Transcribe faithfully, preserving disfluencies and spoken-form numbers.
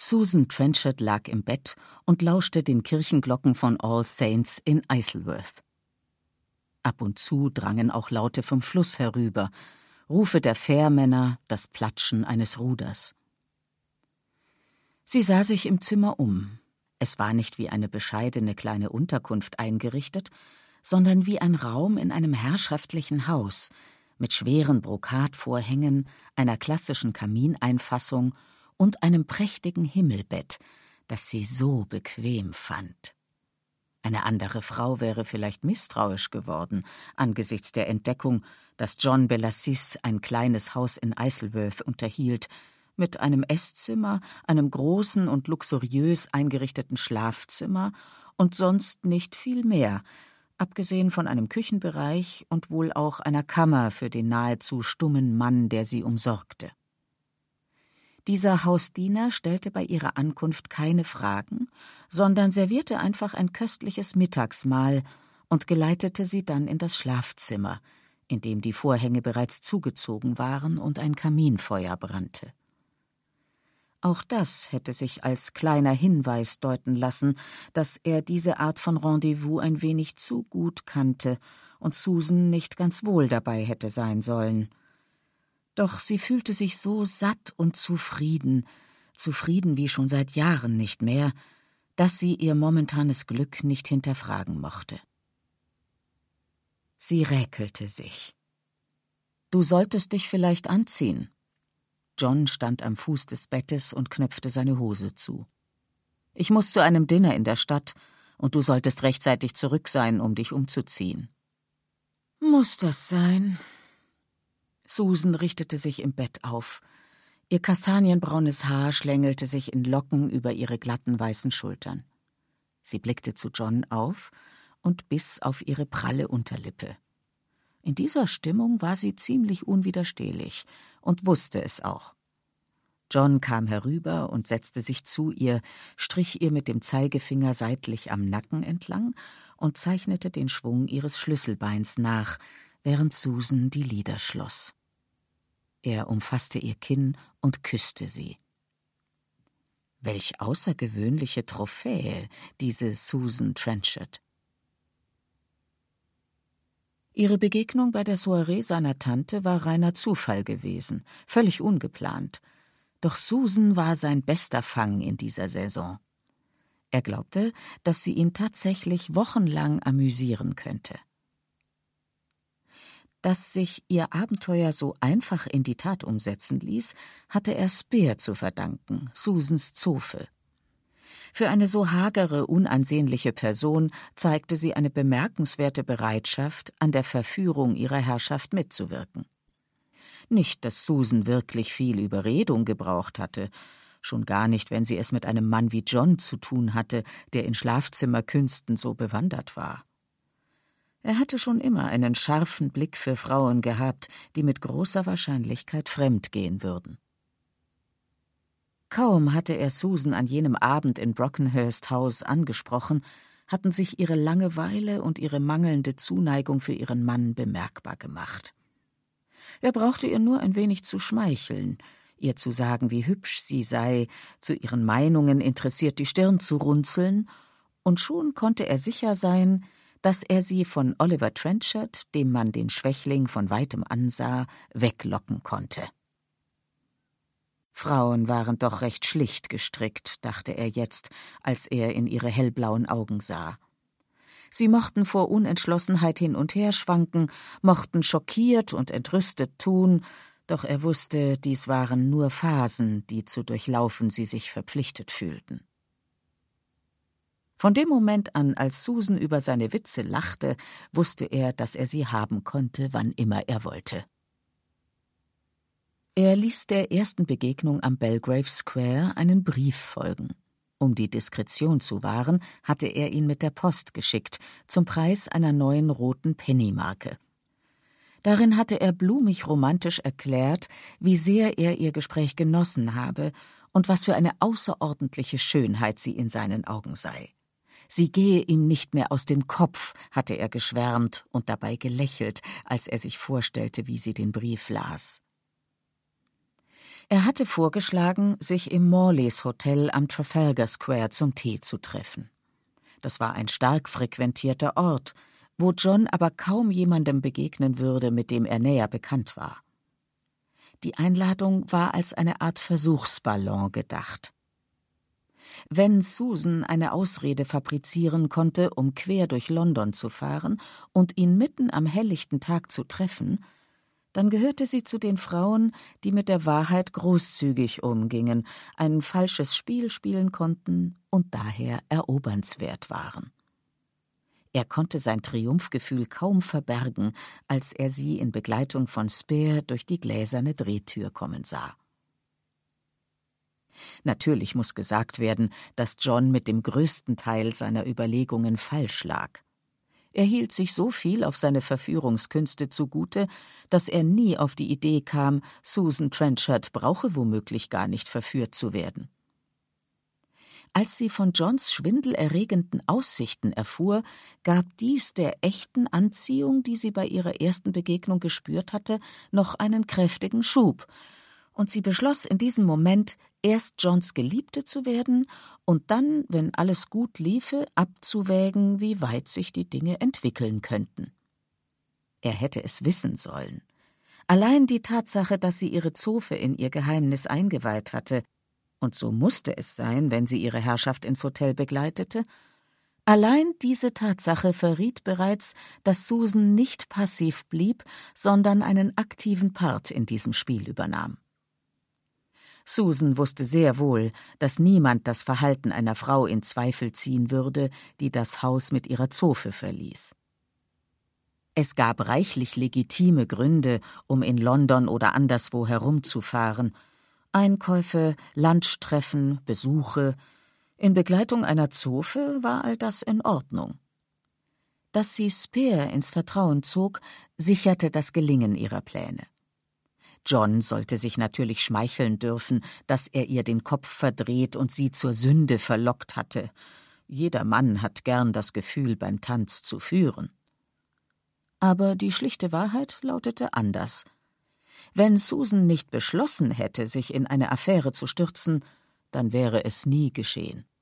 Susan Trenchard lag im Bett und lauschte den Kirchenglocken von All Saints in Isleworth. Ab und zu drangen auch Laute vom Fluss herüber, Rufe der Fährmänner, das Platschen eines Ruders. Sie sah sich im Zimmer um. Es war nicht wie eine bescheidene kleine Unterkunft eingerichtet, sondern wie ein Raum in einem herrschaftlichen Haus, mit schweren Brokatvorhängen, einer klassischen Kamineinfassung und einem prächtigen Himmelbett, das sie so bequem fand. Eine andere Frau wäre vielleicht misstrauisch geworden angesichts der Entdeckung, dass John Belassis ein kleines Haus in Isleworth unterhielt, mit einem Esszimmer, einem großen und luxuriös eingerichteten Schlafzimmer und sonst nicht viel mehr, abgesehen von einem Küchenbereich und wohl auch einer Kammer für den nahezu stummen Mann, der sie umsorgte. Dieser Hausdiener stellte bei ihrer Ankunft keine Fragen, sondern servierte einfach ein köstliches Mittagsmahl und geleitete sie dann in das Schlafzimmer, in dem die Vorhänge bereits zugezogen waren und ein Kaminfeuer brannte. Auch das hätte sich als kleiner Hinweis deuten lassen, dass er diese Art von Rendezvous ein wenig zu gut kannte und Susan nicht ganz wohl dabei hätte sein sollen. Doch sie fühlte sich so satt und zufrieden, zufrieden wie schon seit Jahren nicht mehr, dass sie ihr momentanes Glück nicht hinterfragen mochte. Sie räkelte sich. »Du solltest dich vielleicht anziehen.« John stand am Fuß des Bettes und knöpfte seine Hose zu. »Ich muss zu einem Dinner in der Stadt, und du solltest rechtzeitig zurück sein, um dich umzuziehen.« »Muss das sein?« Susan richtete sich im Bett auf. Ihr kastanienbraunes Haar schlängelte sich in Locken über ihre glatten weißen Schultern. Sie blickte zu John auf und biss auf ihre pralle Unterlippe. In dieser Stimmung war sie ziemlich unwiderstehlich und wusste es auch. John kam herüber und setzte sich zu ihr, strich ihr mit dem Zeigefinger seitlich am Nacken entlang und zeichnete den Schwung ihres Schlüsselbeins nach, während Susan die Lider schloss. Er umfasste ihr Kinn und küsste sie. Welch außergewöhnliche Trophäe, diese Susan Trenchard. Ihre Begegnung bei der Soiree seiner Tante war reiner Zufall gewesen, völlig ungeplant. Doch Susan war sein bester Fang in dieser Saison. Er glaubte, dass sie ihn tatsächlich wochenlang amüsieren könnte. Dass sich ihr Abenteuer so einfach in die Tat umsetzen ließ, hatte er Spear zu verdanken, Susans Zofe. Für eine so hagere, unansehnliche Person zeigte sie eine bemerkenswerte Bereitschaft, an der Verführung ihrer Herrschaft mitzuwirken. Nicht, dass Susan wirklich viel Überredung gebraucht hatte, schon gar nicht, wenn sie es mit einem Mann wie John zu tun hatte, der in Schlafzimmerkünsten so bewandert war. Er hatte schon immer einen scharfen Blick für Frauen gehabt, die mit großer Wahrscheinlichkeit fremdgehen würden. Kaum hatte er Susan an jenem Abend in Brockenhurst House angesprochen, hatten sich ihre Langeweile und ihre mangelnde Zuneigung für ihren Mann bemerkbar gemacht. Er brauchte ihr nur ein wenig zu schmeicheln, ihr zu sagen, wie hübsch sie sei, zu ihren Meinungen interessiert die Stirn zu runzeln, und schon konnte er sicher sein, dass er sie von Oliver Trenchard, dem man den Schwächling von weitem ansah, weglocken konnte. Frauen waren doch recht schlicht gestrickt, dachte er jetzt, als er in ihre hellblauen Augen sah. Sie mochten vor Unentschlossenheit hin und her schwanken, mochten schockiert und entrüstet tun, doch er wusste, dies waren nur Phasen, die zu durchlaufen sie sich verpflichtet fühlten. Von dem Moment an, als Susan über seine Witze lachte, wusste er, dass er sie haben konnte, wann immer er wollte. Er ließ der ersten Begegnung am Belgrave Square einen Brief folgen. Um die Diskretion zu wahren, hatte er ihn mit der Post geschickt, zum Preis einer neuen roten Pennymarke. Darin hatte er blumig romantisch erklärt, wie sehr er ihr Gespräch genossen habe und was für eine außerordentliche Schönheit sie in seinen Augen sei. Sie gehe ihm nicht mehr aus dem Kopf, hatte er geschwärmt und dabei gelächelt, als er sich vorstellte, wie sie den Brief las. Er hatte vorgeschlagen, sich im Morleys Hotel am Trafalgar Square zum Tee zu treffen. Das war ein stark frequentierter Ort, wo John aber kaum jemandem begegnen würde, mit dem er näher bekannt war. Die Einladung war als eine Art Versuchsballon gedacht. Wenn Susan eine Ausrede fabrizieren konnte, um quer durch London zu fahren und ihn mitten am helllichten Tag zu treffen, dann gehörte sie zu den Frauen, die mit der Wahrheit großzügig umgingen, ein falsches Spiel spielen konnten und daher erobernswert waren. Er konnte sein Triumphgefühl kaum verbergen, als er sie in Begleitung von Spare durch die gläserne Drehtür kommen sah. Natürlich muss gesagt werden, dass John mit dem größten Teil seiner Überlegungen falsch lag. Er hielt sich so viel auf seine Verführungskünste zugute, dass er nie auf die Idee kam, Susan Trenchard brauche womöglich gar nicht verführt zu werden. Als sie von Johns schwindelerregenden Aussichten erfuhr, gab dies der echten Anziehung, die sie bei ihrer ersten Begegnung gespürt hatte, noch einen kräftigen Schub, und sie beschloss in diesem Moment, erst Johns Geliebte zu werden und dann, wenn alles gut liefe, abzuwägen, wie weit sich die Dinge entwickeln könnten. Er hätte es wissen sollen. Allein die Tatsache, dass sie ihre Zofe in ihr Geheimnis eingeweiht hatte, und so musste es sein, wenn sie ihre Herrschaft ins Hotel begleitete, allein diese Tatsache verriet bereits, dass Susan nicht passiv blieb, sondern einen aktiven Part in diesem Spiel übernahm. Susan wusste sehr wohl, dass niemand das Verhalten einer Frau in Zweifel ziehen würde, die das Haus mit ihrer Zofe verließ. Es gab reichlich legitime Gründe, um in London oder anderswo herumzufahren. Einkäufe, Lunchtreffen, Besuche. In Begleitung einer Zofe war all das in Ordnung. Dass sie Spare ins Vertrauen zog, sicherte das Gelingen ihrer Pläne. John sollte sich natürlich schmeicheln dürfen, dass er ihr den Kopf verdreht und sie zur Sünde verlockt hatte. Jeder Mann hat gern das Gefühl, beim Tanz zu führen. Aber die schlichte Wahrheit lautete anders. Wenn Susan nicht beschlossen hätte, sich in eine Affäre zu stürzen, dann wäre es nie geschehen.